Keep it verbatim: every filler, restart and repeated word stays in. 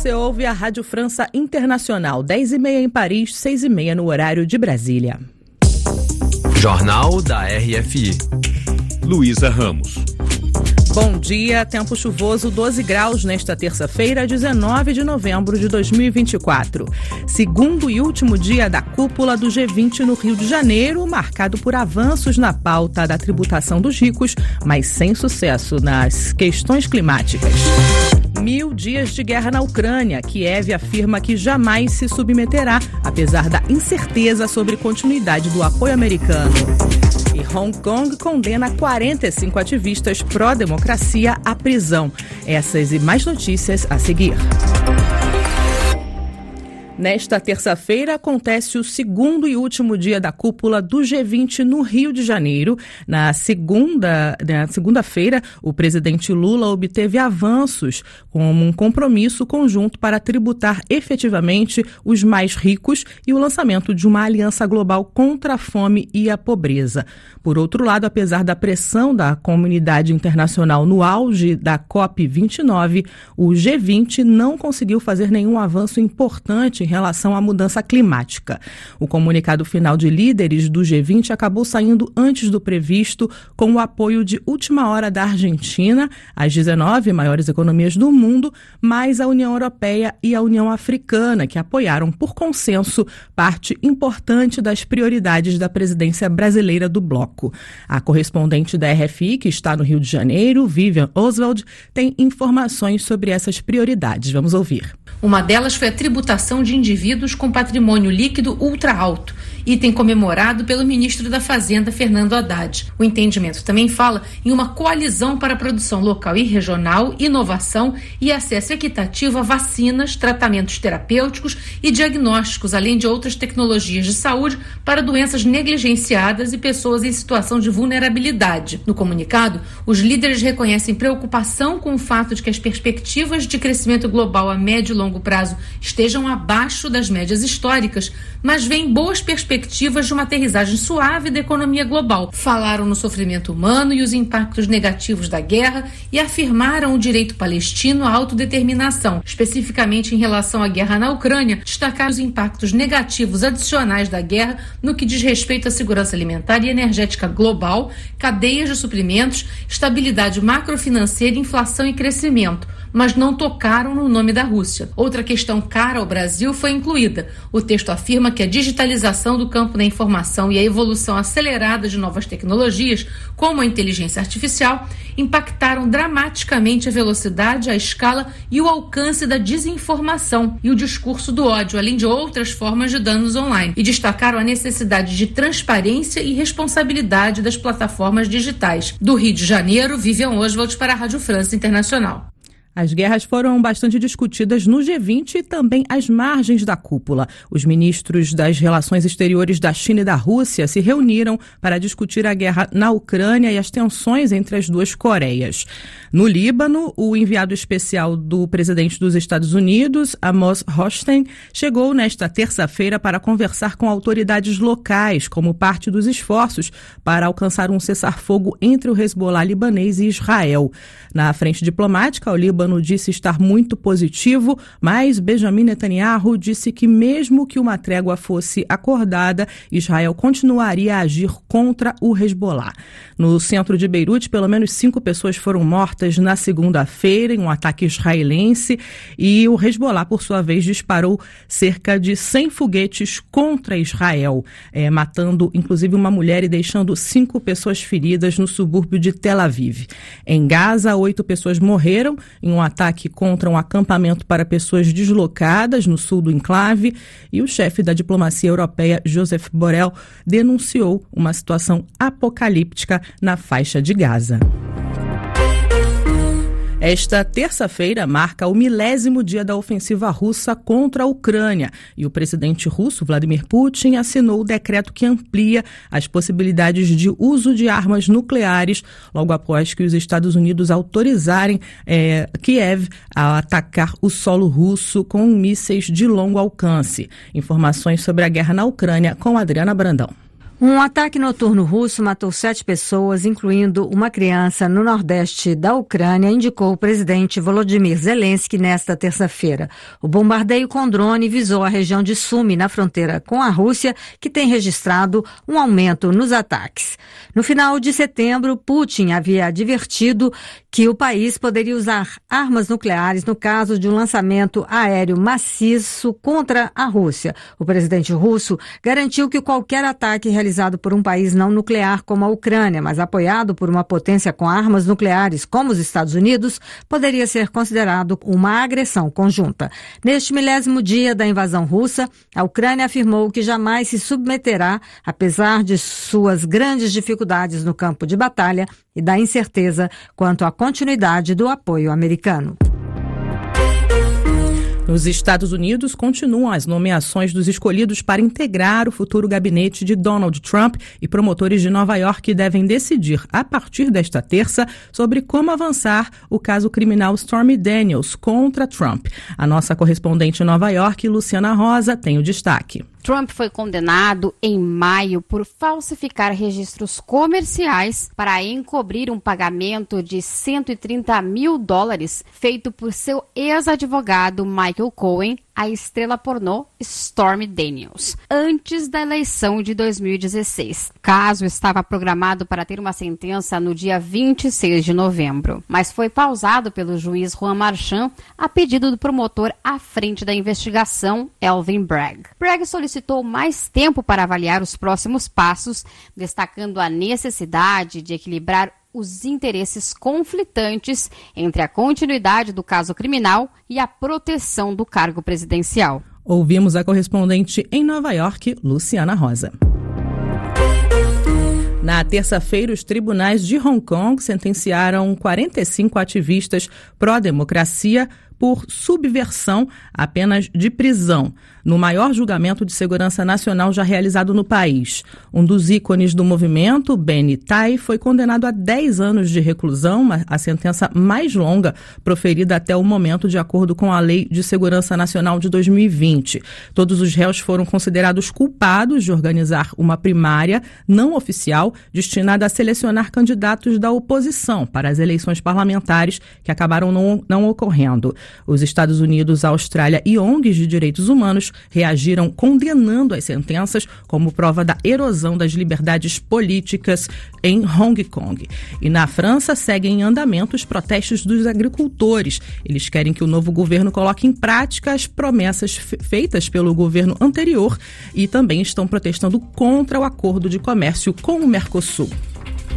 Você ouve a Rádio França Internacional, dez e meia em Paris, seis e meia no horário de Brasília. Jornal da R F I. Luísa Ramos. Bom dia, tempo chuvoso, doze graus nesta terça-feira, dezenove de novembro de dois mil e vinte e quatro. Segundo e último dia da cúpula do G vinte no Rio de Janeiro, marcado por avanços na pauta da tributação dos ricos, mas sem sucesso nas questões climáticas. Mil dias de guerra na Ucrânia. Kiev afirma que jamais se submeterá, apesar da incerteza sobre continuidade do apoio americano. E Hong Kong condena quarenta e cinco ativistas pró-democracia à prisão. Essas e mais notícias a seguir. Nesta terça-feira acontece o segundo e último dia da cúpula do G vinte no Rio de Janeiro. Na segunda, na segunda-feira, o presidente Lula obteve avanços como um compromisso conjunto para tributar efetivamente os mais ricos e o lançamento de uma aliança global contra a fome e a pobreza. Por outro lado, apesar da pressão da comunidade internacional no auge da COP vinte e nove, o G vinte não conseguiu fazer nenhum avanço importante em relação à mudança climática. O comunicado final de líderes do G vinte acabou saindo antes do previsto, com o apoio de última hora da Argentina, as dezenove maiores economias do mundo, mais a União Europeia e a União Africana, que apoiaram por consenso parte importante das prioridades da presidência brasileira do bloco. A correspondente da R F I, que está no Rio de Janeiro, Vivian Oswald, tem informações sobre essas prioridades. Vamos ouvir. Uma delas foi a tributação de indivíduos com patrimônio líquido ultra alto, item comemorado pelo ministro da Fazenda, Fernando Haddad. O entendimento também fala em uma coalizão para a produção local e regional, inovação e acesso equitativo a vacinas, tratamentos terapêuticos e diagnósticos, além de outras tecnologias de saúde para doenças negligenciadas e pessoas em situação de vulnerabilidade. No comunicado, os líderes reconhecem preocupação com o fato de que as perspectivas de crescimento global a médio e longo prazo estejam abaixo das médias históricas, mas veem boas perspectivas perspectivas de uma aterrissagem suave da economia global. Falaram no sofrimento humano e os impactos negativos da guerra e afirmaram o direito palestino à autodeterminação. Especificamente em relação à guerra na Ucrânia, destacaram os impactos negativos adicionais da guerra no que diz respeito à segurança alimentar e energética global, cadeias de suprimentos, estabilidade macrofinanceira, inflação e crescimento, mas não tocaram no nome da Rússia. Outra questão cara ao Brasil foi incluída. O texto afirma que a digitalização do campo da informação e a evolução acelerada de novas tecnologias, como a inteligência artificial, impactaram dramaticamente a velocidade, a escala e o alcance da desinformação e o discurso do ódio, além de outras formas de danos online. E destacaram a necessidade de transparência e responsabilidade das plataformas digitais. Do Rio de Janeiro, Vivian Oswald para a Rádio França Internacional. As guerras foram bastante discutidas no G vinte e também às margens da cúpula. Os ministros das Relações Exteriores da China e da Rússia se reuniram para discutir a guerra na Ucrânia e as tensões entre as duas Coreias. No Líbano, o enviado especial do presidente dos Estados Unidos, Amos Hochstein, chegou nesta terça-feira para conversar com autoridades locais, como parte dos esforços para alcançar um cessar-fogo entre o Hezbollah libanês e Israel. Na frente diplomática, o Líbano disse estar muito positivo, mas Benjamin Netanyahu disse que mesmo que uma trégua fosse acordada, Israel continuaria a agir contra o Hezbollah. No centro de Beirute, pelo menos cinco pessoas foram mortas na segunda-feira em um ataque israelense e o Hezbollah, por sua vez, disparou cerca de cem foguetes contra Israel, é, matando inclusive uma mulher e deixando cinco pessoas feridas no subúrbio de Tel Aviv. Em Gaza, oito pessoas morreram em um ataque contra um acampamento para pessoas deslocadas no sul do enclave, e o chefe da diplomacia europeia, Josep Borrell, denunciou uma situação apocalíptica na faixa de Gaza. Esta terça-feira marca o milésimo dia da ofensiva russa contra a Ucrânia e o presidente russo, Vladimir Putin, assinou o decreto que amplia as possibilidades de uso de armas nucleares logo após que os Estados Unidos autorizarem é, Kiev a atacar o solo russo com mísseis de longo alcance. Informações sobre a guerra na Ucrânia com Adriana Brandão. Um ataque noturno russo matou sete pessoas, incluindo uma criança, no nordeste da Ucrânia, indicou o presidente Volodymyr Zelensky nesta terça-feira. O bombardeio com drone visou a região de Sumy, na fronteira com a Rússia, que tem registrado um aumento nos ataques. No final de setembro, Putin havia advertido que o país poderia usar armas nucleares no caso de um lançamento aéreo maciço contra a Rússia. O presidente russo garantiu que qualquer ataque realizado por um país não nuclear como a Ucrânia, mas apoiado por uma potência com armas nucleares como os Estados Unidos, poderia ser considerado uma agressão conjunta. Neste milésimo dia da invasão russa, a Ucrânia afirmou que jamais se submeterá, apesar de suas grandes dificuldades no campo de batalha e da incerteza quanto à continuidade do apoio americano. Nos Estados Unidos, continuam as nomeações dos escolhidos para integrar o futuro gabinete de Donald Trump, e promotores de Nova York devem decidir, a partir desta terça, sobre como avançar o caso criminal Stormy Daniels contra Trump. A nossa correspondente em Nova York, Luciana Rosa, tem o destaque. Trump foi condenado em maio por falsificar registros comerciais para encobrir um pagamento de cento e trinta mil dólares feito por seu ex-advogado Michael Cohen, a estrela pornô Stormy Daniels, antes da eleição de dois mil e dezesseis. O caso estava programado para ter uma sentença no dia vinte e seis de novembro, mas foi pausado pelo juiz Juan Marchand a pedido do promotor à frente da investigação, Alvin Bragg. Bragg solicitou mais tempo para avaliar os próximos passos, destacando a necessidade de equilibrar os interesses conflitantes entre a continuidade do caso criminal e a proteção do cargo presidencial. Ouvimos a correspondente em Nova York, Luciana Rosa. Na terça-feira, os tribunais de Hong Kong sentenciaram quarenta e cinco ativistas pró-democracia por subversão a penas de prisão, no maior julgamento de segurança nacional já realizado no país. Um dos ícones do movimento, Benny Tai, foi condenado a dez anos de reclusão, a sentença mais longa proferida até o momento, de acordo com a Lei de Segurança Nacional de dois mil e vinte. Todos os réus foram considerados culpados de organizar uma primária não oficial destinada a selecionar candidatos da oposição para as eleições parlamentares que acabaram não, não ocorrendo. Os Estados Unidos, a Austrália e O N Gs de direitos humanos reagiram condenando as sentenças como prova da erosão das liberdades políticas em Hong Kong. E na França seguem em andamento os protestos dos agricultores. Eles querem que o novo governo coloque em prática as promessas feitas pelo governo anterior e também estão protestando contra o acordo de comércio com o Mercosul.